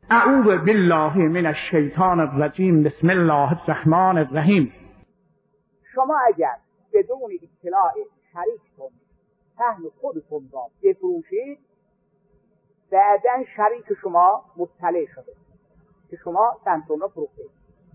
اعوذ بالله من الشیطان الرجیم. بسم الله الرحمن الرحیم. شما اگر بدون اطلاع شریکتون سهم خودتون را بفروشید، بعداً شریک شما مطلع شده که شما سهمتون را فروختید.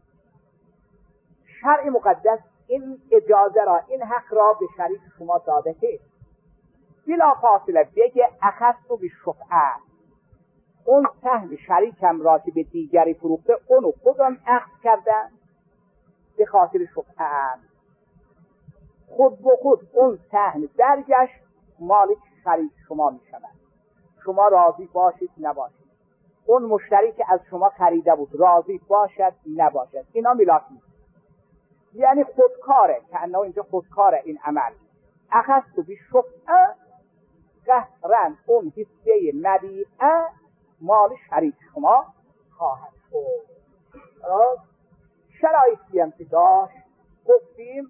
شرع مقدس این اجازه را، این حق را به شریک شما داده که بلا فاصله بگه اخذت بالشفعه، اون سهم شریکم را که به دیگری فروخته اونو خودم اخذ کردم به خاطر شفعه، خود به خود اون سهم درگشت مالک شریک شما می شود. شما راضی باشید نباشید، اون مشتری که از شما خریده بود راضی باشد نباشد، اینا میلاد نیست، یعنی خودکاره، که انه اینجا خودکاره این عمل. اخذت بالشفعه قهرن، اون حصه مبیعه مال شریک شما خواهد شد. شرایطی هم که داشت گفتیم.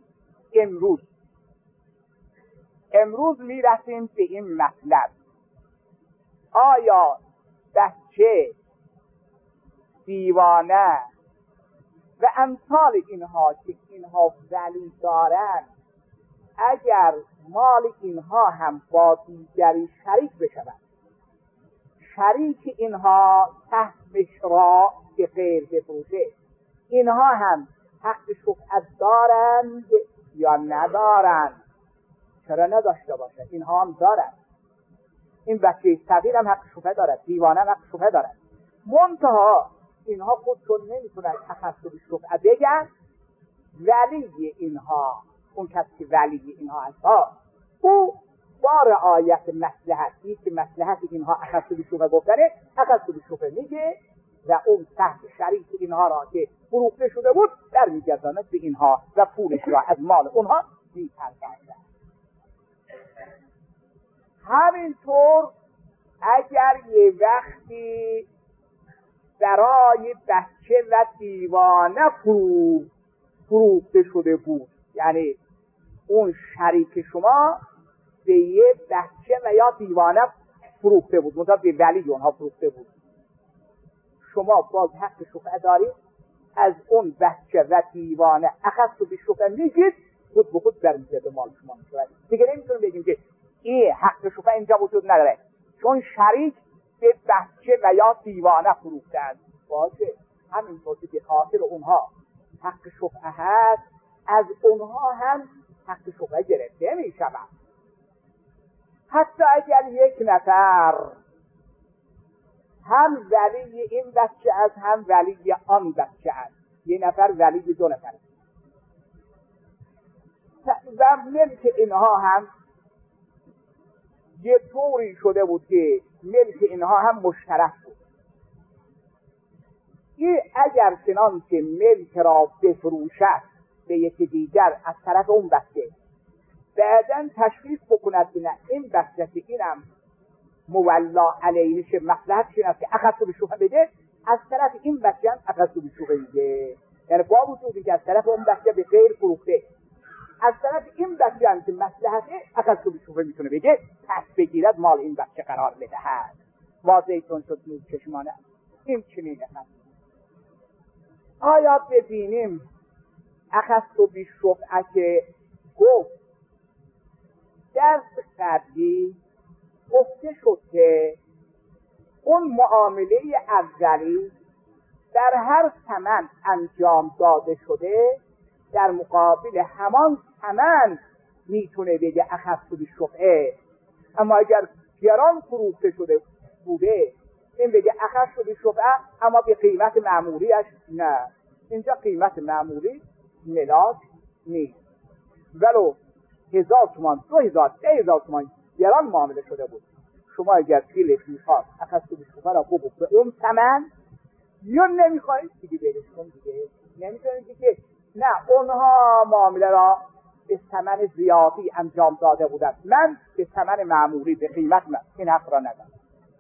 امروز میرسیم به این مطلب: آیا بچه، دیوانه و امثال اینها که اینها ولی دارن، اگر مال اینها هم با دیگری شریک بشود، شریک اینها سهمش را به غیر بفروشه، اینها هم حق شفعه دارند یا ندارند؟ چرا نداشته باشه؟ اینها هم دارند. این بچه صغیر هم حق شفعه دارد، دیوانه هم حق شفعه دارد. منتها اینها خودشون نمیتونن اخذت بالشفعه بگن. ولی اینها، اون کسی که ولی اینها هست، او با رعایت مصلحتی که مصلحت اینها اخذت بالشفعه گفتنه، اخذت بالشفعه میگه و اون سهم شریک اینها را که فروخته شده بود در میگرداند به اینها و پولش را از مال اونها میپردازد. همینطور اگر یه وقتی برای بچه و دیوانه فروخته شده بود، یعنی اون شریک شما به یه بچه و یا دیوانه فروخته بود، منتها به ولی اونها فروخته بود، شما باز حق شفعه دارید، از اون بچه و دیوانه اخذت بالشفعه میگید، خود به خود برمیگرده مال شما میشود. دیگه نمیتونیم بگیم که این حق شفعه اینجا وجود نداره چون شریک به بچه و یا دیوانه فروخته است. باشه، همینطور که به خاطر اونها حق شفعه هست، از اونها هم حق شفعه گرفته میشود. حتی اگر یک نفر هم ولی این بچه است هم ولی آن بچه است، یه نفر ولی دو نفر و ملک اینها هم یه طوری شده بود که ملک اینها هم مشترک بود، این اگر چنان که ملک را بفروشد به یکی دیگر از طرف اون بچه، بعداً تشخیص بکند که نه این بچه که اینم مولا علیهش مصلحتش این است که اخذت بالشفعه بده، از طرف این بچه هم اخذت بالشفعه میده، یعنی با وجودی که از طرف اون بچه به غیر فروخته، از طرف این بچه هم که مصلحته اخذت بالشفعه میتونه بگه، پس بگیرد مال این بچه قرار بدهد. واضحتون شد نور چشمانه این چنینه هست. آیا ببینیم اخذت بالشفعه که گفت درس قبلی گفته شد که اون معامله اولی در هر ثمن انجام داده شده، در مقابل همان ثمن میتونه بگه اخذت بالشفعه. اما اگر گران فروخته شده بوده این بگه اخذت بالشفعه اما به قیمت معمولیش نه. اینجا قیمت معمولی ملاک نیست، ولو 1000 تومان 2000 3000 تومان گران معامله شده بود، شما اگر دلت میخواد اخذت بالشفعه را بگو به اون ثمن، یا نمیخواید دیگه برش کن، دیگه نمیتونید که نه اونها معامله را به ثمن زیادی انجام داده بودند، من به ثمن معمولی به قیمت من این حق را ندارم.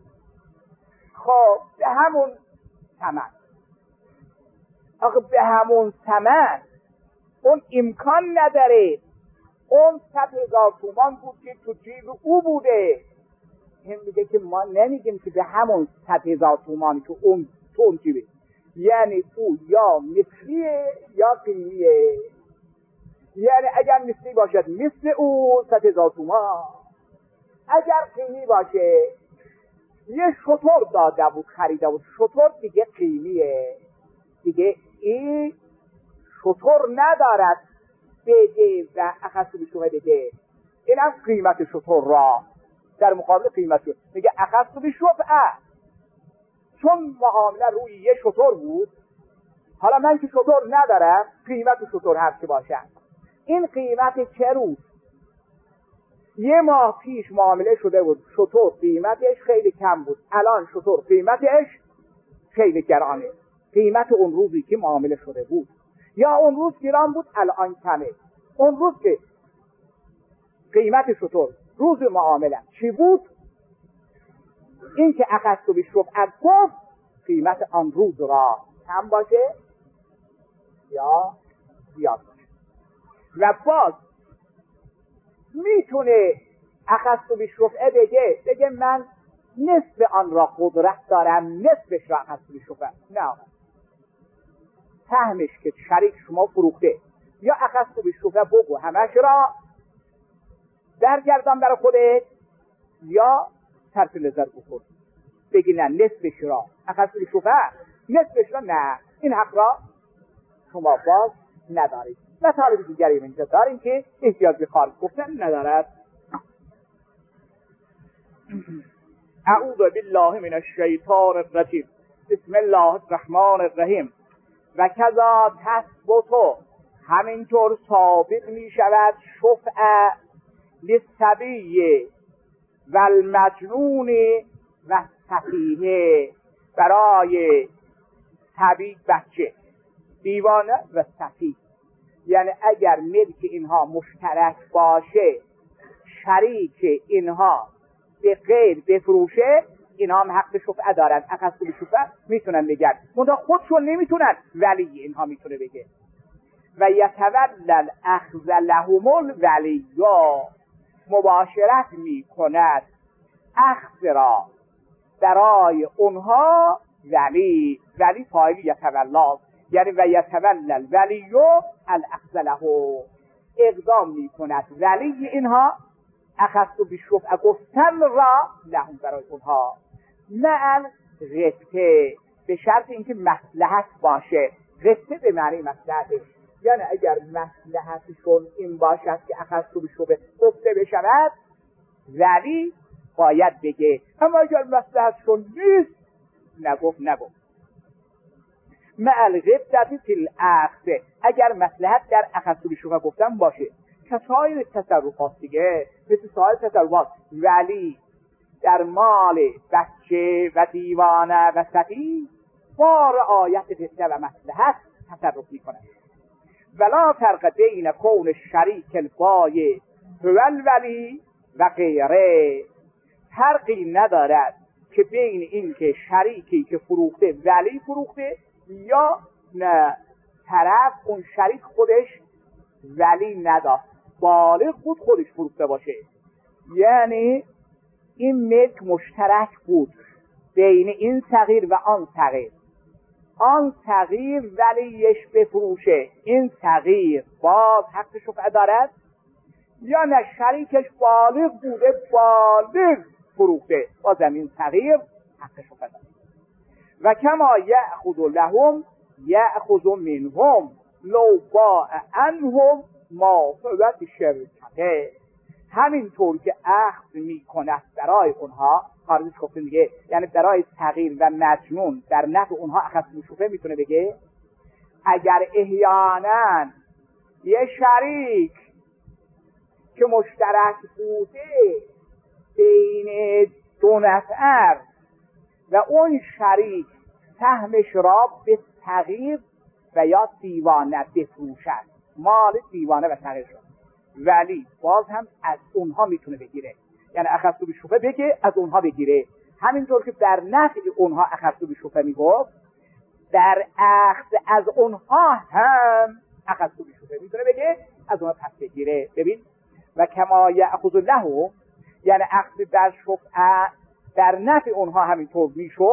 خب به همون ثمن، آخه به همون ثمن اون امکان نداره، اون 100,000 تومان بود که تو جیب او بوده، این میگه که ما نمیگیم که به همون 100,000 تومانی که اون ترکیبه، یعنی او یا مثلیه یا قیمیه. یعنی اگر مثلی باشد مثل او 100,000 تومان، اگر قیمی باشه یه شتر داده بود خریده بود، شتر دیگه قیمیه، دیگه این شتر ندارد بده و اخذ بشوفه بده. این هم قیمت شتر را در مقابل قیمت شد میگه اخذ بشوفه. چون معامله روی یه شتر بود، حالا من که شتر ندارم قیمت شتر هر چه باشد. این قیمت چه روز؟ یه ماه پیش معامله شده بود، شتر قیمتش خیلی کم بود، الان شتر قیمتش خیلی گرانه. قیمت اون روزی که معامله شده بود، یا اون روز گران بود الان کمه. اون روز که قیمت شتر روز معامله چی بود؟ این که اخذت بالشفعه گفت قیمت آن روز را کم باشه یا زیاد باشه. و باز میتونه اخذت بالشفعه بگه من نصف آن را قدرت دارم، نصفش را اخذت بالشفعه. نه، سهمش که شریک شما فروخته، یا اخذت بالشفعه بگو همش را درگردان برای خودت، یا صرف نظر بکن بگی نه نصفش را اخذت بالشفعه، نصفش را نه، این حق را شما باز ندارید. مطالب دیگری اینجا داریم که احتیاج به خارج گفتن ندارد. اعوذ بالله من الشیطان الرجیم. بسم الله الرحمن الرحیم. و کذا تثبت، همینطور ثابت می شود شفعه للصبی و المجنون و سفیه، برای صبی بچه، دیوانه و سفیه. یعنی اگر ملک اینها مشترک باشه، شریک اینها به غیر بفروشه، اینها هم حق شفعه دارن. اخذ بالشفعه میتونن بگن، منتها خودشون نمیتونن، ولی اینها میتونه بگه. و یتولى اخذ لهم الولی، مباشرت میکند اخذ را برای اونها ولی. ولی فاعل یتولی، یعنی و یتولى الولی الاخذ له، اقدام میکند ولی اینها اخذت بالشفعه گفتن را لهم برای اونها، مع رفته، به شرط اینکه مصلحت باشه. رفته به معنی مصلحته، یعنی اگر مصلحتشون این باشد که اخذت بالشفعه گفته بشود، ولی باید بگه. اما اگر مصلحتشون نیست، نگفت. مع الغبطة فی الاخذ، اگر مصلحت در اخذت بالشفعه گفتن باشه، کسایر تصرفات دیگه، مثل سایر تصرفات، ولی در مال بچه و دیوانه و سفیه با رعایت غبطه و مصلحت تصرف میکنه. ولا فرق بین کون شریک البایع هو الولی و غیره، فرقی ندارد که بین این که شریکی که فروخته ولی فروخته، یا نه طرف اون شریک خودش ولی نداشت، بالغ بود خودش فروخته باشه. یعنی این ملک مشترک بود بین این صغیر و آن صغیر، آن صغیر ولیش بفروشه، این صغیر باز حق شفعه دارد، یا نه شریکش بالغ بوده، بالغ فروخته، باز این صغیر حق شفعه دارد. و کما یأخذ لهم یأخذ منهم لو باع عنهم ما فوت شرکته، همینطور که اخذ می کند برای اونها، خارجش گفته دیگه، یعنی برای صغیر و مجنون در نفع اونها اخذ بالشفعه میتونه بگه. اگر احیانا یه شریک که مشترک بوده بین دو نفر و اون شریک سهمش را به صغیر و یا دیوانه بفروشد، مال دیوانه و صغیر شد، ولی باز هم از اونها میتونه بگیره. یعنی اخذت بالشفعه بگه از اونها بگیره، همینطور که در نفع اونها اخذت بالشفعه میگفت، در اخذ از اونها هم اخذت بالشفعه میتونه بگه از اونها پس بگیره. ببین، و کما یأخذ له، یعنی اخذ در شفعه در نفع اونها همینطور میشد،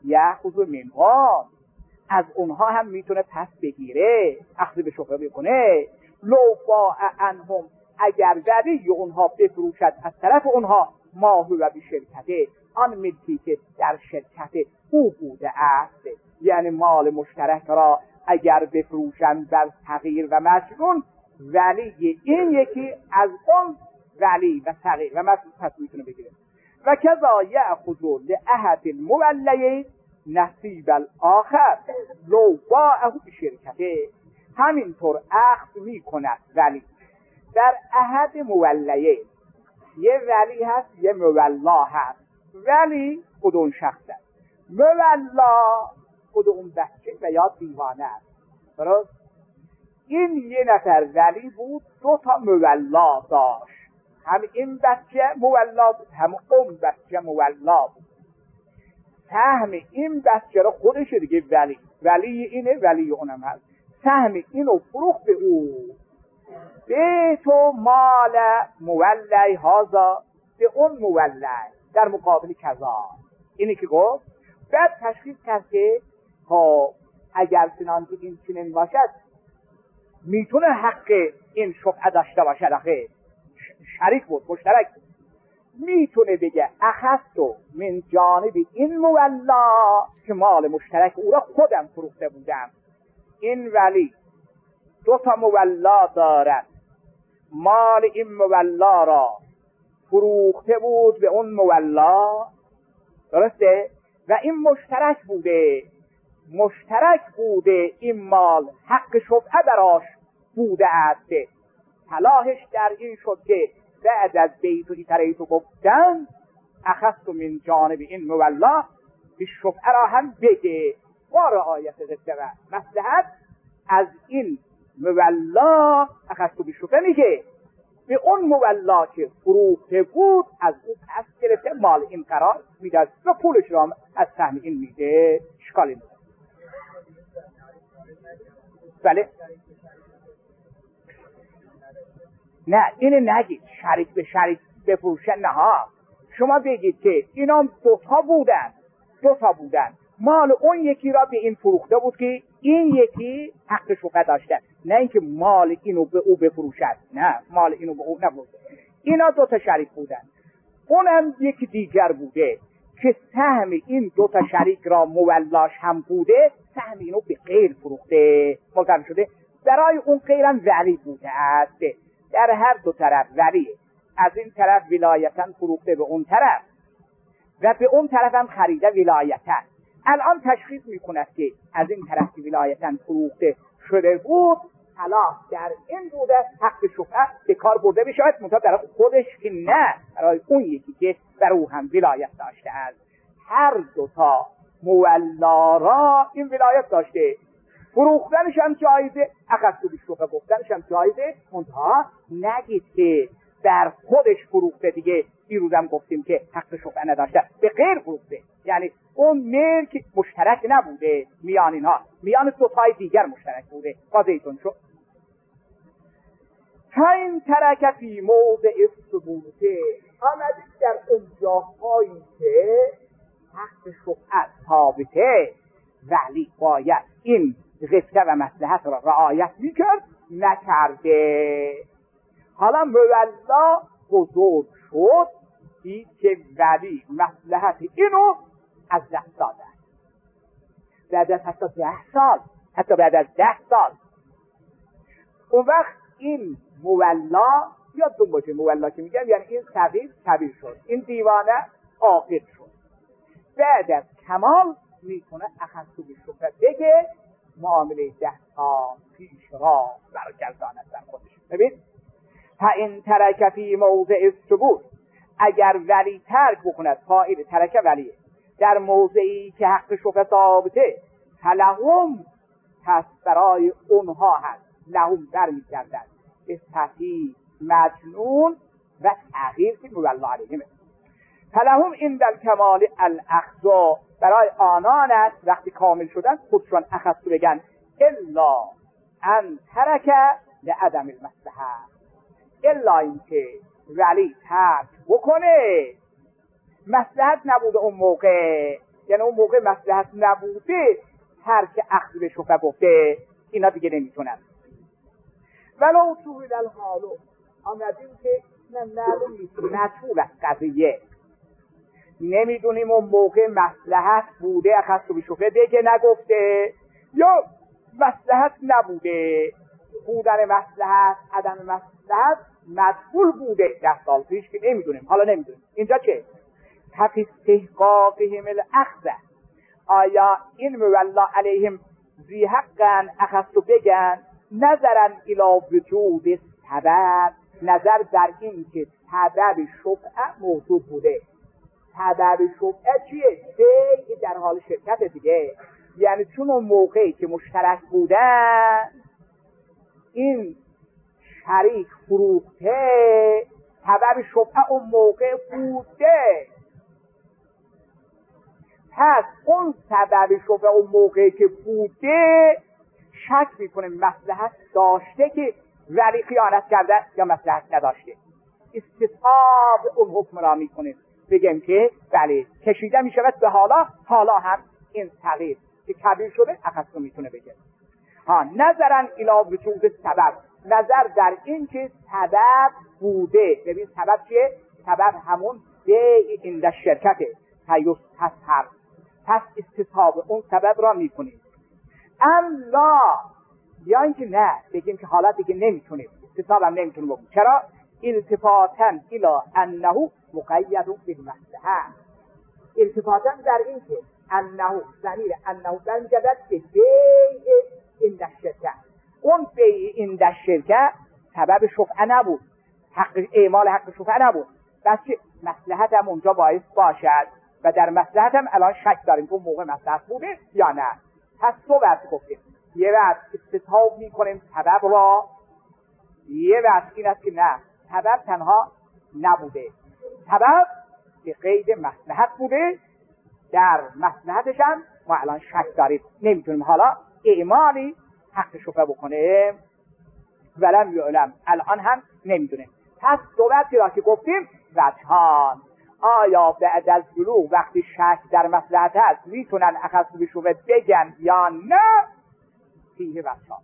یأخذ منها، از اونها هم میتونه پس بگیره، اخذ به شبهه بکنه. لو باع عنهم، اگر ولی اونها بفروشد از طرف اونها ما هو به شرکته، آن ملکی که در شرکت او بوده است، یعنی مال مشترک را اگر بفروشند بر صغیر و مجنون، ولی این یکی از اون ولی و صغیر و مجنون پس میتونه بگیره. و کذا یأخذ لأحد المولیین نصیب الاخر لو باعه بشرکته، همینطور اخذ میکند ولی در احد مولیین. یه ولی هست یه مولا هست. ولی خود اون شخص است، مولا خود اون بچه و یا دیوانه است. درست؟ این یه نفر ولی بود، 2 تا مولا داشت، هم این بچه مولا بود هم اون بچه مولا بود. سهم این بچه را خودش دیگه ولی اینه، ولی اونم هست. سهم اینو فروخت به او، به تو مال مولی هازا، به اون مولی در مقابل کذا. اینی که گفت بعد تشخیص کرد که اگر چنانکه این چنین باشد میتونه حق این شفعه داشته باشد، آخه شریک بود، مشترک بود، میتونه بگه اخذتو من جانب این مولا که مال مشترک او را خودم فروخته بودم. این ولی 2 تا مولا دارد، مال این مولا را فروخته بود به اون مولا، درسته؟ و این مشترک بوده این مال، حق شفعه براش بوده است. صلاحش در این شد که بعد از بیت و ایتریتو گفتن اخذت من جانب این مولا، به شفعه را هم بده با رعایت قصه و مصلحت. از این مولا اخذت به شفعه میگه به اون مولا که فروخته بود از او پس گرفته مال این قرار میده و پولش را از سهم این میده. اشکالی میده. بله نه این نگید شریک به شریک بفروشن، نه ها، شما بگید که اینا 2 تا بودن، مال اون یکی را به این فروخته بود که این یکی حق شفعه داشته، نه اینکه مال اینو به او بفروشد، نه مال اینو به او نبود. اینا 2 تا شریک بودن، اونم یکی دیگر بوده که سهم این 2 تا شریک را مولاش هم بوده، سهم اینو به غیر فروخته، ملزم شده. برای اون غیرم ولی بوده است، در هر 2 طرف ولیه، از این طرف ولایتاً فروخته به اون طرف و به اون طرف هم خریده ولایتاً. الان تشخیص میکند که از این طرف که ولایتاً فروخته شده بود، صلاح در این بوده حق شفعه به کار برده بشود، منتها برای خودش که نه، برای اون یکی که بر او هم ولایت داشته است. هر 2 تا مولا را این ولایت داشته، فروختنش هم جایزه، اخذت به شفعه گفتنش هم جایزه، منتها نگید که در خودش فروخته. دیگه دیروزم گفتیم که حق شفعه نداشته، به غیر فروخته، یعنی اون ملک مشترک نبوده میان اینها، میان 2 تای دیگر مشترک بوده. قاضیتون شد. تا این ترک فی موضع ثبوته، آمده در اون جاهایی که حق شفعه ثابته، ولی باید این قصه و مصلحت را رعایت میکرد، نکرده. حالا مولا بزرگ شد، دید که ولی مصلحت اینو از دست داده، بعد از حتی 10 سال، حتی بعد از 10 سال، اون وقت این مولا یادتون باشه، مولا که میگم یعنی این صغیر کبیر شد، این دیوانه عاقل شد، بعد از کمال میتونه اخذت به شفعه بگه، معامله 10 سال پیش را برگرداند در خودش. ببین تا این ترک فی موضع ثبوت، اگر ولی ترک بکند، فاعل ترک ولیه، در موضعی که حق شفعه ثابته، فلهم، پس برای اونها هست، لهم در می‌گردد به صحیح مجنون و تغییر که مولا علیهم. فلهم این در کمال الاخذ، برای آنان است وقتی کامل شدن خودشون اخذ بگن، الا ان ترک لعدم المصلحه، الا اینکه ولی ترک بکنه، مصلحت نبوده اون موقع، یعنی اون موقع مصلحت نبوده ترک اخذ به شفعه گفته اینا دیگه نمیتونن. ولو طول الحالو آمدیم که معلوم نیست مطول از قضیه، نمیدونیم اون موقع مصلحت بوده اخذ به شفعه بگه نگفته، یا مصلحت نبوده، بودن مصلحت عدم مصلحت مطول بوده 10 سال پیش که نمیدونیم، حالا نمیدونیم. اینجا چه؟ حق استحقاقهم الاخذ، آیا این مولا علیهم ذی حقن اخذتو بگن نظرن الی وجود سبب، نظر در این که سبب شفعه موجود بوده. سبب شفعه چیه؟ که در حال شرکت دیگه، یعنی چون اون موقعی که مشترک بودن این شریک فروخته سبب شفعه اون موقع بوده، پس اون سبب شفعه اون موقعی که بوده شک میکنه مصلحت داشته که ولی خیانت کرده یا مصلحت نداشته. استصحاب اون حکم را میکنه، بگم که بله کشیده میشود به حالا هم این تغییر که کبیر شده اخذتو میتونه بگه. نظرن الی وجود سبب، نظر در این که سبب بوده. ببین سبب چیه؟ سبب همون بیع عند شرکته تیستصحب، پس استصحاب اون سبب را میکنیم. اما یا اینکه نه بگیم که حالا دیگه نمیتونیم، استصحاب هم نمیتونیم بکنیم. چرا؟ التفاتا الی انه مقید بالمصلحه، التفاتا در این که انه ضمیر انه برمیگردد به بیع عند الشرکه، اون بیع عند الشرکه سبب شفعه نبود، اعمال حق شفعه نبود، بس که مصلحت هم اونجا باعث باشد و در مصلحت هم الان شک داریم که اون موقع مصلحت بوده یا نه. پس دو وقت گفتیم، یه وقت استصحاب میکنیم سبب را، یه وقت این است که نه سبب تنها نبوده، سبب که قید مصلحت بوده، در مصلحتش هم ما الان شک داریم، نمیتونیم حالا اعمالی حق شفعه بکنیم، ولم یعلم الان هم نمیدونیم. پس دو وقتی را که گفتیم وجهان، آیا بعد از بلوغ وقتی شک در مصلحت هست میتونن اخذ به شفعه بگن یا نه؟ فیه وجهان.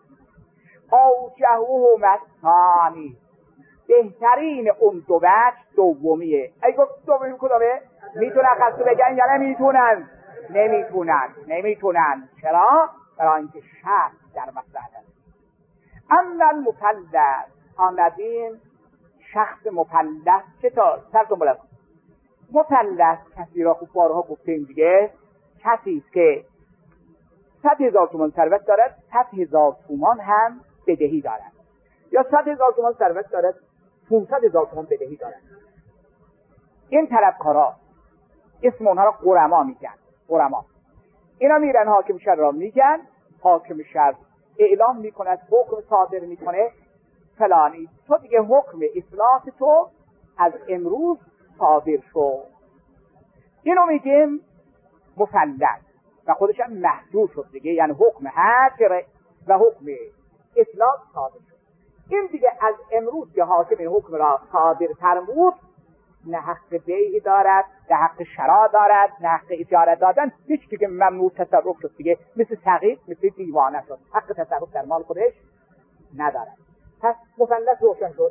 اوجهه مثانی، بهترین اون دو وجه دومیه. ای گفت دومی کدامه؟ میتونن اخذ بگن یا نمیتونن؟ نمیتونن. چرا؟ برای اینکه شک در مصلحت هست. اما المفلس، آمدین شخص مفلس چطور؟ سرتون بلد مفلس کسی را خوب بارها گفتیم دیگه، کسی است که 100,000 تومان ثروت دارد 100,000 تومان هم بدهی دارد، یا 100,000 تومان ثروت دارد 500,000 تومان بدهی دارد. این طلبکارا اسم اونها را غرما میگن. غرما اینا میرن حاکم شهر را میگن، حاکم شهر اعلام میکند، حکم صادر میکنه، فلانی تو دیگه حکم افلاس تو از امروز صادر شد. اینو میگیم مفلس و خودش هم محجور شد دیگه، یعنی حکم حجر و حکم افلاس صادر شد. این دیگه از امروز که حاکم این حکم را صادر فرمود نه حق بیع دارد، نه حق شرا دارد، نه حق اجاره دادن، هیچ که ممنوع تصرف شد دیگه، مثل صغیر مثل دیوانه شد، حق تصرف در مال خودش ندارد. پس مفلس روشن شد.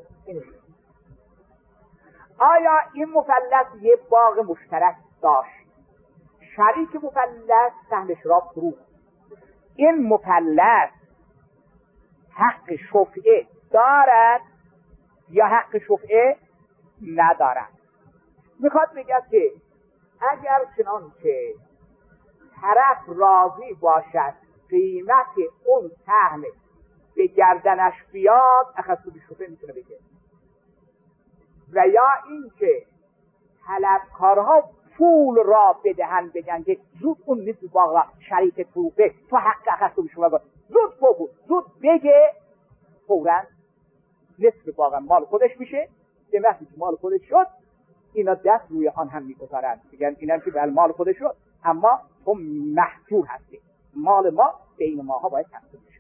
آیا این مفلس یه باغ مشترک داشت، شریک مفلس سهمش را فروخت، این مفلس حق شفعه دارد یا حق شفعه ندارد؟ میخواد بگه که اگر چنانچه طرف راضی باشد قیمت اون سهم به گردنش بیاد اخذ به شفعه میتونه بگه، و یا اینکه طلبکارها پول را بدهن بگن که زود اون نصف باغ را شریک فروخته تو حق اخذ به شفعه زود فوق زود بگه، فوراً نصف باغ مال خودش میشه. به وقتی که مال خودش شد اینا دست روی آن هم میگذارن، میگن اینم که بل مال خودش شد اما تو محجور هستی، مال ما بین ماها باید تقسیم بشه.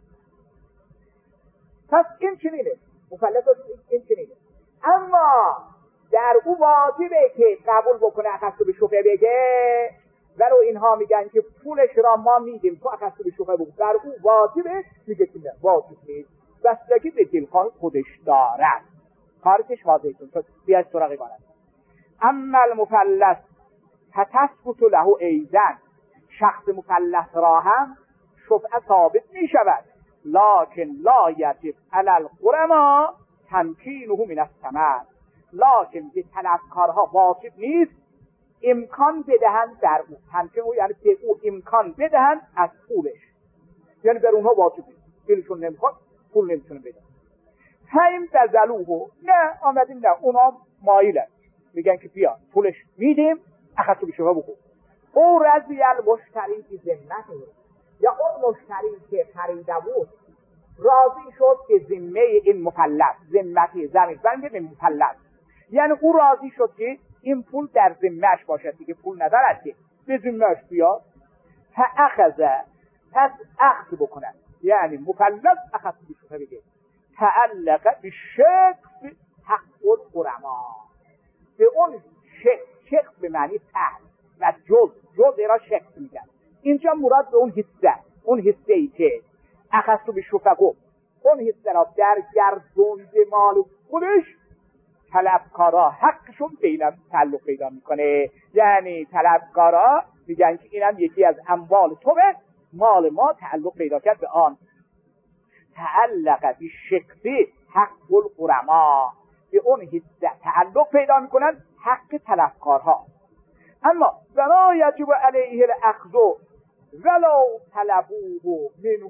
پس این چنینه مفلس این چنینه. اما در او واجبه که قبول بکنه اخذ به شفعه بگه ولو اینها میگن که پولش را ما میدیم تو اخذت بالشبهه بگو در او واجبه، میگه که نه واجب نیست، بستگی به دلخواه خودش دارد. کارش واضحتون شد. بیاید سراغ عبارت. اما المفلس فتثبت له ایزن، شخص مفلس را هم شفعه ثابت می شود، لکن لا یجب علی الغرما تمکینه من الثمر، لکن به طلبکارها واجب نیست امکان بدهند در او، تمکین یعنی به او امکان بدهند از پولش، یعنی در اونها واجب نیست، دلشون نمیخواد پول نمیتونه بده. فاین بذلوه، نه آمدیم نه اونا مایلن میگن که بیا پولش میدیم اخذت بالشبهه بگو. او رضی المشتری که ذمته، یا اون مشتری که خریده بود راضی شد که ذمه این مفلس، ذمتی زمین بنده به مفلس، یعنی او راضی شد که این پول در ذمه‌اش باشد، دیگه پول ندارد که به ذمه‌اش بیاد، فاخذ، پس اخذ بکنند، یعنی مفلس اخذ بالشبهه بگه، تعلق بشکل حق الغرما، به اون شکل به معنی تحت و جز را شکل میگن، اینجا مراد به اون حصه، اون حصه ای که اخذت بالشبهه گفت، اون حصه را در گردوند مال خودش طلبکارا حقشون به اینم تعلق پیدا میکنه، یعنی طلبکارا میگن که اینم یکی از اموال توه، مال ما تعلق پیدا کرد به آن، تعلق بشکل حق الغرما، به اون حصه تعلق پیدا میکنن حق طلبکارها. اما ولا یجب علیه الاخذ ولو طلبوه منه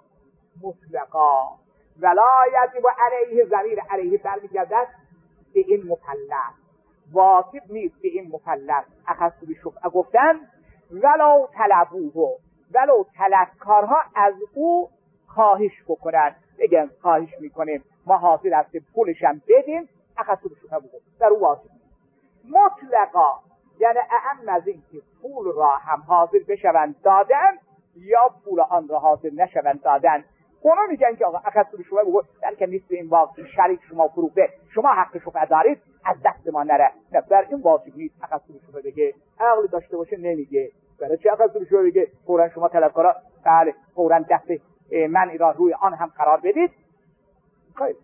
مطلقا، ولا یجب علیه، ضمیر علیه برمیگردد به این مفلس، واجب نیست به این مفلس اخذت بالشبهه گفتن، ولو طلبوه، ولو طلبکارها از او خواهش بکنن، بگن خواهش میکنیم ما حاضر هستیم پولشم بدیم اخذت بالشبهه بگو، در او واجب نیست. مطلقا یعنی اهم از این که پول را هم حاضر بشوند دادن یا پول آن را حاضر نشوند دادن، اونا میگن که آقا اخذت بالشبهه بگو، در که نیست به این واقع شریک شما فروخته، شما حق شفعه دارید از دست ما نره، نه بر این واجب نیست اخذت بالشبهه بگه، عقل داشته باشه نمیگه، برای چه اخذت بالشبهه بگه؟ فوراً شما طلبکارا بله فوراً دست من را روی آن هم قرار بدید. خیلی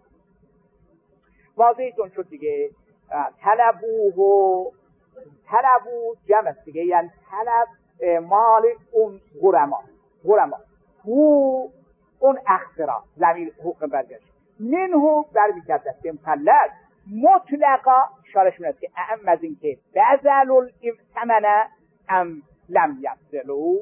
واضحتون شد دیگه. طلبو جمع دیگه، یعنی طلب مال اون غرما هو اون اخسرا، زمین حقوق برگشت منهو برمیگردد به مفلس، مطلقا اشارش میاد که اهم از این که بذل الثمن ام لم یبذلو،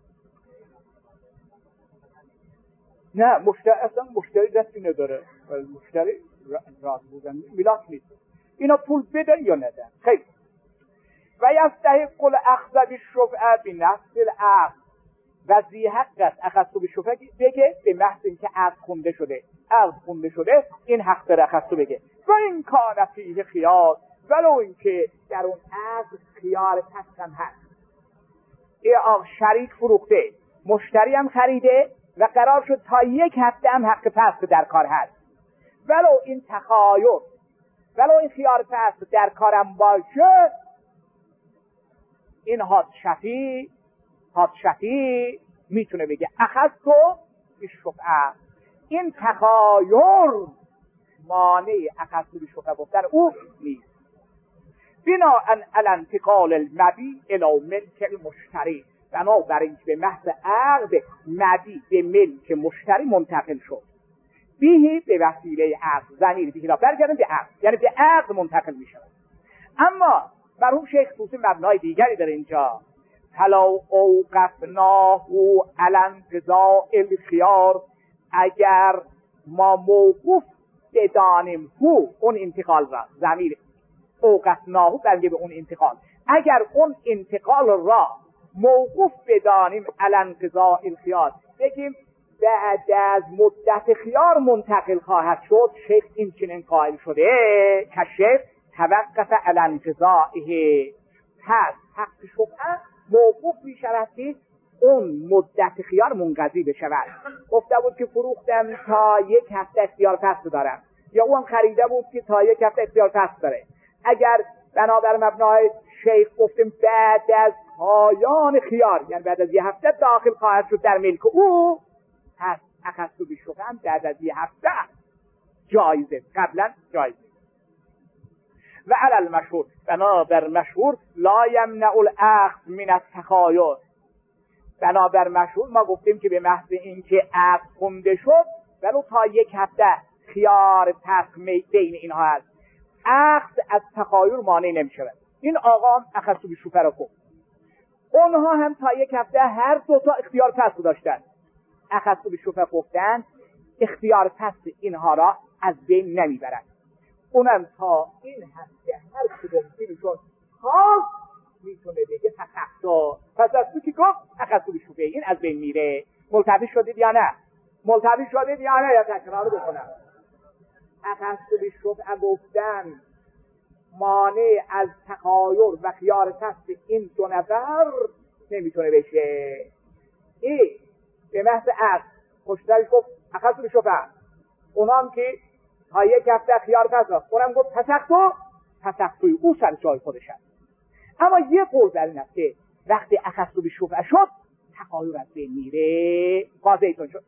نه مشتری دستی نداره، مشتری راضی بودن میلاک نیست، اینا پول بده یا نده. خیلی و یستحق الاخذ بالشفعه بنفس العقد، و ذی حق است اخذت بالشفعه بگه به محض اینکه عقد خونده شده این حق داره اخذت بگه. و این کان فیه خیار، ولو اینکه در اون عقد خیار پس هم هست، شریک فروخته مشتری هم خریده و قرار شد تا یک هفته هم حق پس در کار هست، ولو این تخایر، ولو این خیار پس در کارم باشه، این حادشفی میتونه بگه اخذت بالشفعه، این تخایر مانع اخذت بالشفعه گفتن او نیست. بناء علی انتقال المبیع الی ملک المشتری، بنابراین که به محض عقد مبیع به ملک مشتری منتقل شد، بیهی به وسیله عقد، ضمیر بیهی را برگردن به عقد، یعنی به عقد منتقل می شود. اما مرحوم شیخ طوسی مبنای دیگری داره اینجا، فلو اوقفناه علی انقضاء الخیار، اگر ما موقوف بدانیم اون انتقال را، ضمیر اوقفناه برگه به اون انتقال، اگر اون انتقال را موقوف بدانیم علی انقضاء الخیار، بگیم بعد از مدت خیار منتقل خواهد شد، شیخ این چنین قائل شده که شیخ توقف علی انقضائه، پس حق شفعه موقوف می شود که اون مدت خیار منقضی بشود. گفته بود که فروختم تا یک هفته اختیار پس دارم، یا اون خریده بود که تا یک هفته اختیار پس داره، اگر بنابر مبنای شیخ گفتیم بعد از پایان خیار، یعنی بعد از یه هفته داخل خواهد شد در ملک او، پس اخذت بالشفعه هم بعد از یه هفته جایزه، قبلا جایزه. و علی المشهور، بنابر مشهور، لا یمنع الاخذ من التخایر. بنابر مشهور ما گفتیم که به محض اینکه عقد خونده شد ولو تا یک هفته خیار ترک بین اینها هست، عقد از تخایر مانع نمیشه. این آقا هم اخذت بالشفعه را گفت، اونها هم تا یک هفته هر دو تا اختیار فسخ داشتن. اخذت بالشفعه گفتن اختیار فسخ اینها را از بین نمیبرد. اونم تا این هفته هر کدوم دیلشون خواست میتونه بگه فسخت. پس از تو که گفت اخذت بالشفعه، این از بین میره. ملتبی شدید یا نه؟ ملتبی شدید یا نه؟ یا تکرار بکنم. اخذت بالشفعه گفتن مانع از تخایر و خیار فسخ این دو نفر نمیتونه بشه. این به محض عقد خوشترش گفت اخذت بالشفعه، اونام که تا یک هفته خیار فسخ، اونم گفت فسختوی او سر جای خودش هست. اما یه قول در این است که وقتی اخذت بالشفعه شد تخایر از بین میره. واضحتون شد؟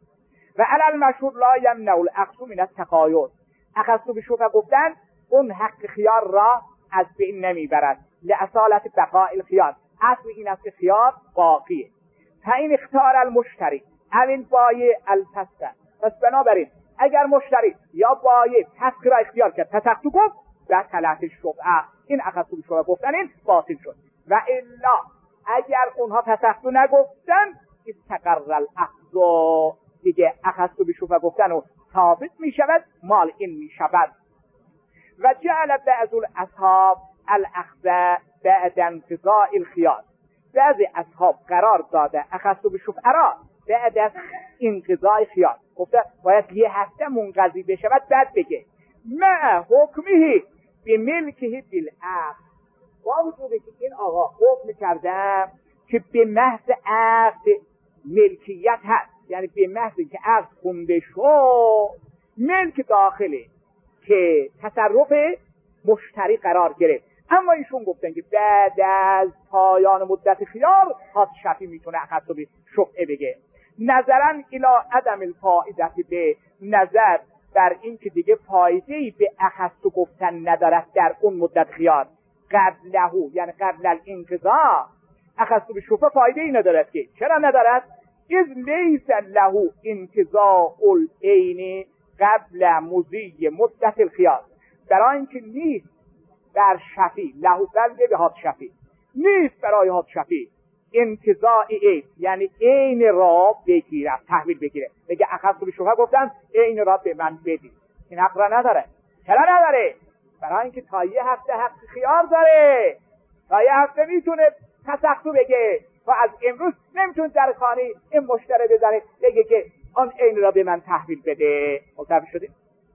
و علی المشهور لا یمنع الاخذ من التخایر. اخذت بالشفعه گفتن اون حق خیار را از بین نمیبرد، لاصالت بقاء الخیار. اصل این است که خیار باقیه. فإن اختار المشتری او البایع الفسخ، پس بنابراین اگر مشتری یا بایع فسخ را اختیار کرد، فسخت گفت و طلعت الشفعه، این اخذت بالشفعه گفتن این باطل شد. و الا اگر اونها فسخت نگفتن استقر الاخذ، دیگه اخذت بالشفعه گفتن و ثابت می شود، مال این می شود. و جعل بعض الاصحاب الاخذ بعد انقضاء الخیار. بعضی اصحاب قرار داده اخذت بالشفعه را بعد از انقضاء خیار، گفته باید یه هفته منقضی بشود بعد بگه مع حکمه بملکه بالعقد. با وجودی که این آقا حکم کردم که به محض عقد ملکیت هست، یعنی به محض که عقد خونده شد ملک داخله که تصرف مشتری قرار گرفت. اما ایشون گفتن که بعد از پایان مدت خیار حاج شفی میتونه اخذت بالشفعه بگه، نظرا الی عدم الفائده، به نظر بر این که دیگه فایده‌ای به اخذت گفتن ندارد در اون مدت خیار. قبله، یعنی قبل الانقضاء، اخذت بالشفعه فایده‌ای ندارد. که چرا ندارد؟ اذ لیس له انقضاء العین قبل مضی مدت الخیار. برای اینکه نیست در شفی له قلبه به حاج شفی، نیست برای حاج شفی انقضاء عین، یعنی عین را بگیرد، تحویل بگیره، بگه اخذت بالشفعه گفتن عین را به من بدید. این حق را نداره. چرا نداره؟ برای اینکه تا یه هفته حق خیار داره، تا یه هفته میتونه فسختو بگه. و از امروز نمیتونه در خانه این مشتری بزنه بگه که آن عین را به من تحویل بده. متوجه شدید؟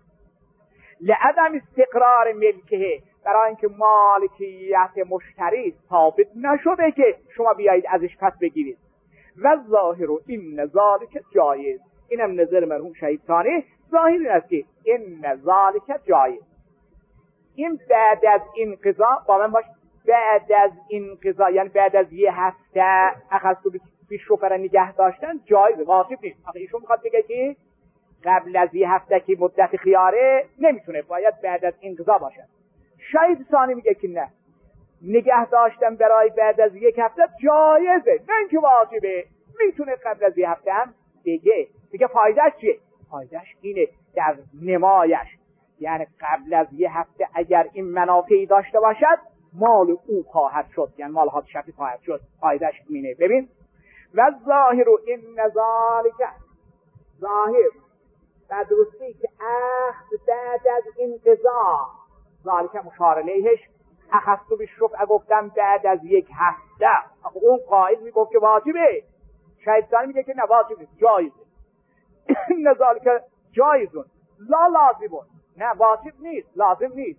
لعدم استقرار ملکه، برای اینکه مالکیت مشتری ثابت نشده که شما بیایید ازش پس بگیرید. و ظاهر این ذالک جایز، اینم نظر مرحوم شهید ثانی، ظاهر این است که این ذالک جایز. این بعد از انقضا، با من باش، بعد از انقضا یعنی بعد از یه هفته اخذت بالشفعه را نگه داشتن جایز، واجب نیست. آخه ایشون میخواد بگه که قبل از یه هفته که مدت خیاره نمیتونه، باید بعد از انقضا باشد. شهید ثانی میگه که نه، نگه داشتن برای بعد از یک هفته جایزه، نه اینکه واجبه. میتونه قبل از یه هفته هم بگه. دیگه فایدهش چیه؟ فایدهش اینه در نمایش، یعنی قبل از یه هفته اگر این منافعی داشته باشد مال او خواهد شد، یعنی مال حاج شفی خواهد شد. فایدهش اینه. ببین و ظاهر این ذالک، ظاهر بدرستی که اخذ بعد از انقضا، ذالک مشار الیهش، اخذت بالشفعه گفتم بعد از یک هفته. اون قائل میگفت که واجبه، شهید ثانی میگه که نه واجب نیست، جایزه. این ذالک جایزون لا لازمون، نه واجب نیست، لازم نیست،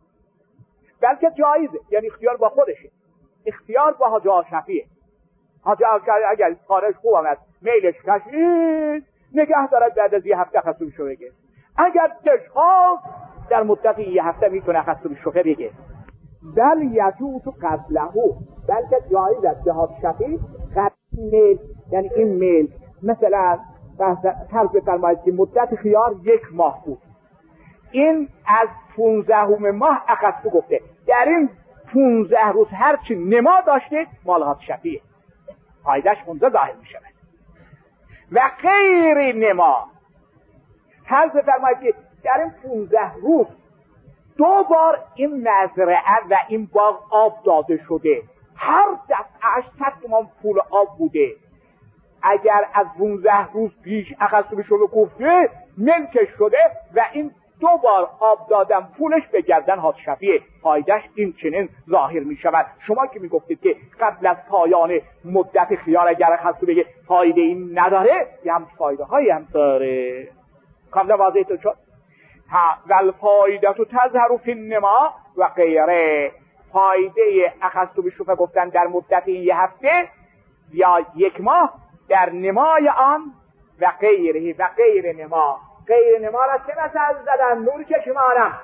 بلکه جایزه، یعنی اختیار با خودشه، اختیار با حاج شفیه. حاج شفی اگر کارش خوب آمد میلش کشید نگه دارد بعد از یه هفته اخذت بالشفعه بگه. اگر دلش خواست در مدت یه هفته میتونه اخذت بالشفعه بگه. بل یجوز قبله، بلکه جایز است جهاد شفیع قبل میل، یعنی این میل مثلا فرض بفرمایید که مدت خیار 1 ماه بود، این از 15 ماه اخذت گفته در این 15 روز هرچی نما داشته مال شفیع فایدهش اونجا ظاهر می شود. و غیر نما فرض بفرمایید که در این 15 روز 2 بار این مزرعه و این باغ آب داده شده، هر دفعهش 100 تومان پول آب بوده، اگر از 15 روز پیش اخذت شده گفته ملکش شده و این 2 بار آب دادن پولش به گردن حاج شفیع، فایدهش این چنین ظاهر می شود. شما که می گفتید که قبل از پایان مدت خیار اگر اخذت بگه فایده این نداره، یه هم فایده هایی هم داره. کاملا واضح تو شد. و الفایده تو تظهر فی النما و غیره، فایده اخذت بشوفه گفتن در مدت این 1 هفته یا 1 ماه در نمای آن و غیره و غیر نما. غیر نما را چه مثل زدن؟ نوری که شمارم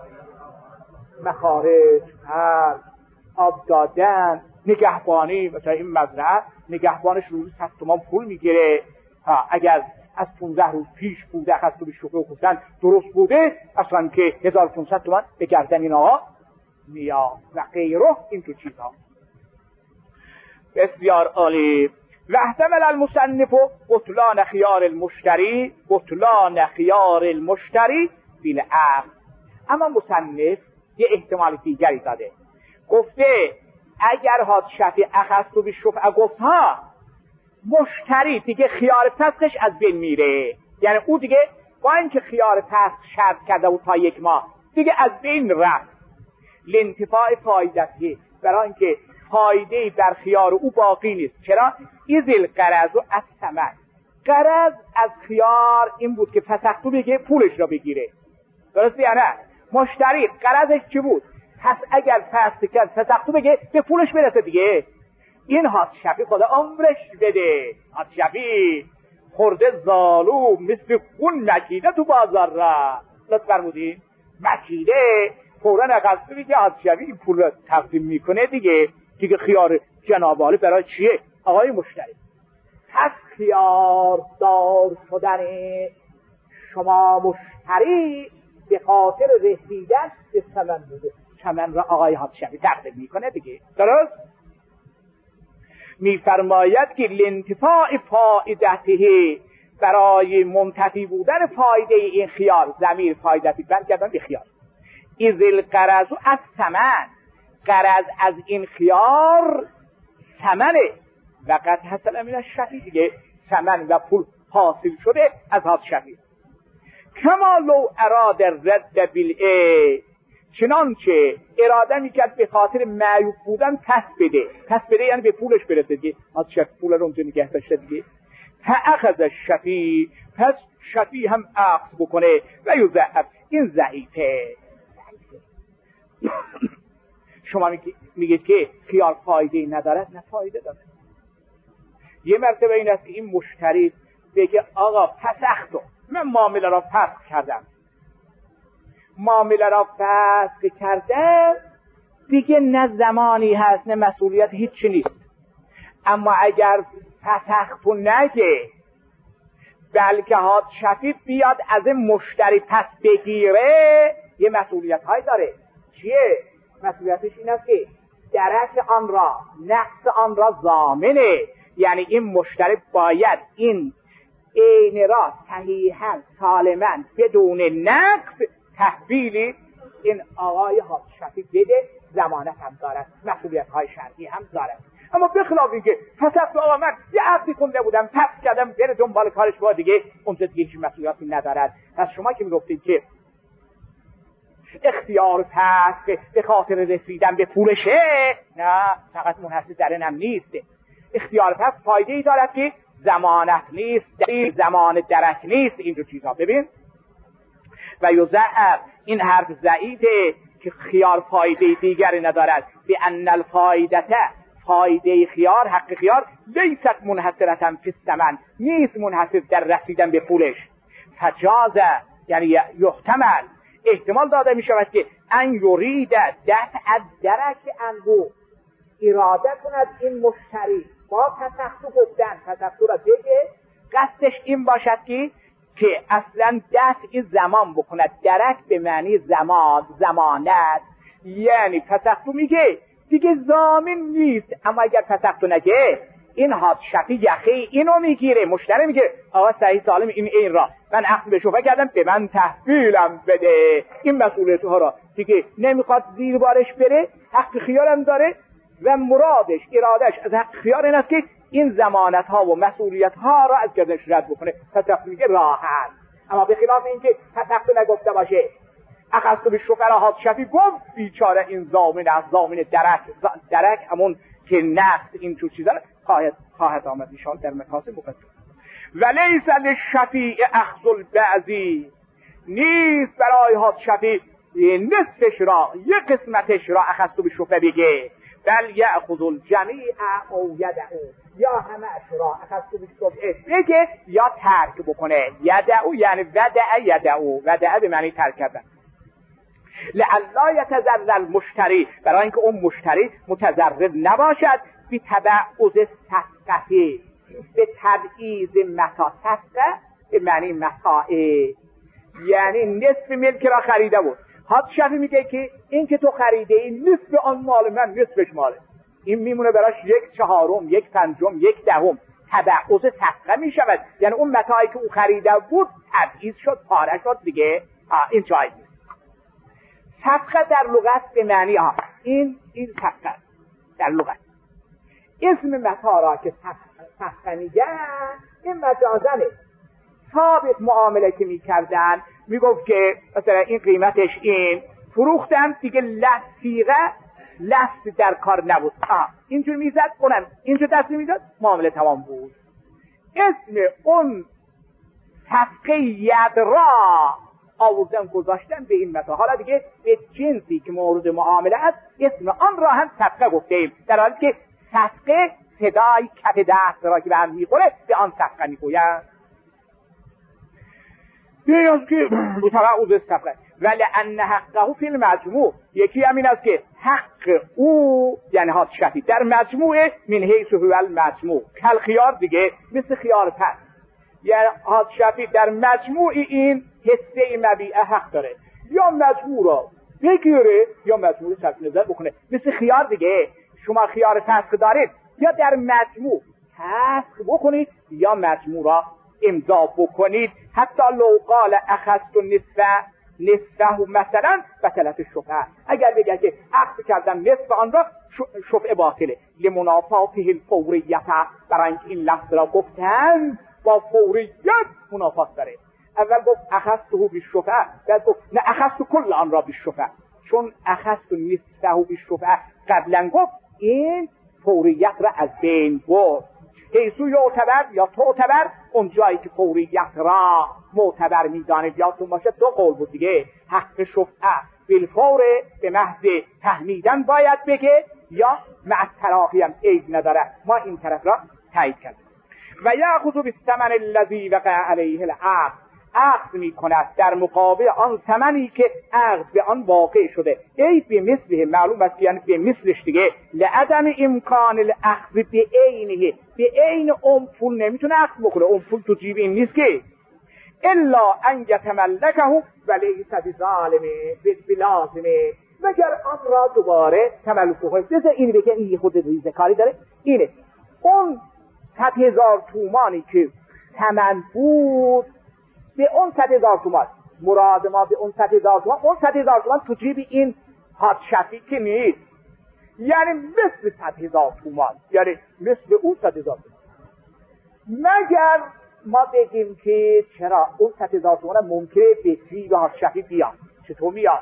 مخارج، آب دادن، نگهبانی. مثلا این مزرعه نگهبانش روزی 100 تومان پول میگیره، اگر از 15 روز پیش بوده اخذت به شوخه و گفتن درست بوده اصلا که 1500 تومان به گردن این آقا میاد و غیره. این تو چیزها بسیار عالی. و احتمل المصنف بطلان خیار المشتری، بطلان خیار المشتری بالعقد. اما مصنف یه احتمال دیگری داده، گفته اگر حاج شفیع اخذت به شفعه گفت ها، مشتری دیگه خیار فسخش از بین میره، یعنی او دیگه با اینکه خیار فسخ شرط کرده و تا 1 ماه دیگه از بین رفت، لانتفاع فایدتی، برای اینکه فایده در خیار او باقی نیست. چرا؟ ایزل قرض و از ثمن، قرض از خیار این بود که فسختو بگه پولش را بگیره، درسته یا نه؟ مشتری قرضش چی بود؟ پس اگر فسخ کرد فسختو بگه به پولش برسه دیگه. این حاج شفیع خدا عمرش بده، حاج شفیع خورده زالو مثل خون مکیده تو بازار را، لطف فرمودین مکیده فورا اقصد بگه حاج شفیع این پول را تقدیم میکنه دیگه خیار جناب عالی برای چیه؟ آقای مشتری، پس خیار دار شدن شما مشتری به خاطر رسیدن به ثمن بوده، ثمن را آقای حاج شفیع تقدیم میکنه دیگه، درست؟ میفرماید که لانتفاع فایدته، برای منتفی بودن فایده این خیار، ضمیر فایدتی برگردن به خیار، اذل قرض از ثمن، قرض از این خیار ثمنه، و قد حصل من الشفیع، دیگه ثمن و پول حاصل شده از حاج شفیع. کما لو اراد رد بالعیب، چنانچه اراده میکرد به خاطر معیوب بودن پس بده یعنی به پولش برسه دیگه، از شفیع پول رو اونجا نگه داشته دیگه، فاخذ الشفیع، پس شفیع هم اخذ بکنه و یضعف، این ضعیفه. شما میگید که خیار فایده ندارد، نه فایده داره. یه مرتبه این است که این مشتری بگه آقا فسختو، من معامله را فسخ کردم، معامله را فسخ کردم دیگه، نه زمانی هست نه مسئولیت، هیچی نیست. اما اگر فسختو نگه، بلکه حاج شفیع بیاد از این مشتری پس بگیره، یه مسئولیت های داره. چیه؟ مسئولیتش این است که درک آن را، نقص آن را ضامنه، یعنی این مشتری باید این عین را صحیحاً سالماً بدون نقص تحویل این آقای حاج شفیع بده، ضمانت هم دارد، مسئولیت های شرعی هم دارد. اما بخلاف این که فسخت آقا من یه عقدی خونده بودم پس کردم بره دنبال کارش با دیگه، اونجا دیگه هیچ مسئولیتی ندارد. پس شما که میگفتید که اختیار فسخ به خاطر رسیدن به پولشه، نه فقط منحصر در اینم نیست. اختیار فسخ فایده ای دارد که ضمانت نیست، زمان درک نیست. این دو چیزها ببین. و یضعف، این حرف ضعیفه که خیار فایده دیگری ندارد، به ان الفایدته، فایده خیار، حق خیار، لیست منحصرة فی الثمن، نیست منحصر در رسیدن به پولش. فجازه، یعنی یحتمل احتمال داده می شود که ان یرید دفع الدرک عنه، اراده کند این مشتری با تسخط گفتن تسخط را بگه، قصدش این باشد که اصلا دفع زمان بکند. درک به معنی زمان، زمانت، یعنی تسخط میگه دیگه ضامن نیست، اما اگر تسخط نگه این حادشفی یخه اینو میگیره، مشتری میگه آقا صحیح سالم این را من عقد به شفا کردم، به من تحویلم بده. این مسئولیت ها را دیگه نمیخواد زیر بارش بره، حق خیارم داره و مرادش ارادش از حق خیار این است که این ضمانت ها و مسئولیت ها را از گردنش رد بکنه. تسخط میگه راحت. اما به خلاف اینکه تسخط نگفته باشه، اخذت به شفرا حادشفی گفت بیچاره این ضامن از ضامن درک همون که نقد این تو چیزا خواهد آمد ایشان در مکاسب مقدم. ولیس للشفیع اخذ البعضی، نیست برای حادشفی نصفش را یک قسمتش را اخذت به شفه بگه، بل یأخذ الجمیع او یدعو، یا همه‌اش را اخذت به شفه بگه یا ترک بکنه. یدعو یعنی ودع یدعو، ودع به معنی ترک کردن. لعلا یتضرر المشتری، برای اینکه اون مشتری متضرر نباشد، بی تبعض صفقه، به تبعیض متاع. صفقه به معنی متاع، یعنی نصف ملک را خریده بود. حادشفی میگه که این که تو خریده ای نصف آن مال من، نصفش ماله، این میمونه براش 1/4 1/5 1/10. تبعض صفقه میشود، یعنی اون متاعی که او خریده بود تبعیض شد، پاره شد دیگه. این جایز نیست. صفقه در لغت به معنی این صفقه در لغت اسم متاع را که صفقه میگن این مجازنه. سابق معامله که میکردن میگفت که مثلا این قیمتش این، فروختن دیگه لفظ در کار نبود، اینجور میزد اونم اینجور دست میزد، معامله تمام بود. اسم اون صفقه ید را آوردن گذاشتن به این متاع. حالا دیگه به جنسی که مورد معامله است اسم آن را هم صفقه گفتیم، در حالی که صفقه صدای کف دست را که به هم میخوره به آن صفقه میگویند. این که متبعض صفقه. ولی ان حقه فی المجموع، یکی همین است که حق او یعنی حادشفی در مجموعه من حیث هو المجموع کل خیار، دیگه مثل خیار پس، یعنی حادشفی در مجموع این حصه مبیعه حق داره، یا مجموع را بگیره یا مجموع صرف نظر بکنه. مثل خیار دیگه، شما خیار فسخ دارید، یا در مجموع فسخ بکنید یا مجموع را امضا بکنید. حتی لو قال اخذت نصفه مثلا بطلت شفعه، اگر بگه که عقد کردم نصف آن را، شفعه باطله. لمنافاته الفوریت، برای اینکه این لفظ را گفتن با فوریت منافات داره. اول گفت اخذته بالشفعه، بعد گفت نه اخذت کل آن را بالشفعه، چون اخذت نصفه بالشفعه قبلا گفت این فوریت را از بین برد. حیثو یعتبر یا تعتبر، اون جایی که فوریت را معتبر میدانید یادتون باشه دو قول بود دیگه، حق شفعه بالفور به محض تحمیدن باید بگه، یا مع التراخی هم عیب نداره، ما این طرف را تایید کردیم. و یأخذ بالثمن الذی وقع علیه العقد، عقد می کند در مقابل آن ثمنی که عقد به آن واقع شده. ای به مثله، معلوم است یعنی به مثلش دیگه. لعدم امکان الاخذ به عینه، به عین اون پول نمیتونه عقد بکنه، اون پول تو جیب این نیست که، الا ان یتملکه ولیس بظالمه بلازمه، مگر آن را دوباره تملک کنه. بذار این بگه این خود ریزه کاری داره، اینه اون 100,000 تومانی که ثمن بود، به اون 100,000 تومان مراد ما، به اون 100,000 تومان، اون 100,000 تومان تو جیب این حادشفی که نیست، یعنی مثل 100,000 تومان، یعنی مثل اون 100,000 تومان. مگر ما بگیم که چرا اون 100,000 تومان ممکنه به جیب حادشفی بیاد. چطور میاد؟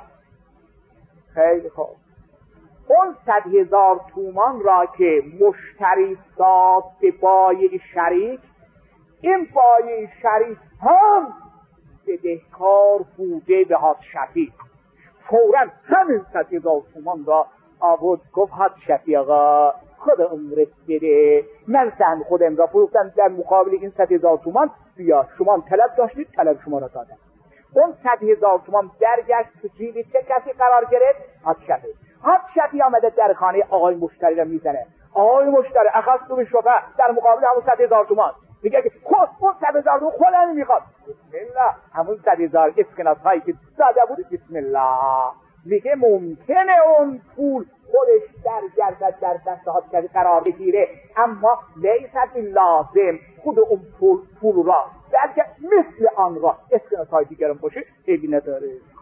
خیلی خوب، اون 100,000 تومان را که مشتری داد به بایع شریک، این بایع شریک هم بدهکار بوده به حادشفی، فوراً همین 100,000 تومان را آورد گفت حادشفی آقا خود عمرت بده، من سهم خودم را فروختم، در مقابل این 100,000 تومان بیا، شما طلب داشتید طلب شما را دادم. اون 100,000 تومان درگشت تو جیب چه کسی قرار گرفت؟ حادشفی آمده در خانه آقای مشتری رو میزنه. آقای مشتری اخذت به شفه در مقابل همون 100,000 تومان. میگه که خود اون 100,000 تومان خودم میخواد. بسم الله، همون 100,000 اسکناس هایی که داده بود بسم الله. میگه ممکنه اون پول خودش درگردد در دست حادشفی قرار بگیره، اما لیست لازم خود اون پول را درگرد مثل آن را اسکناس های دیگرم باشه عیبی نداره.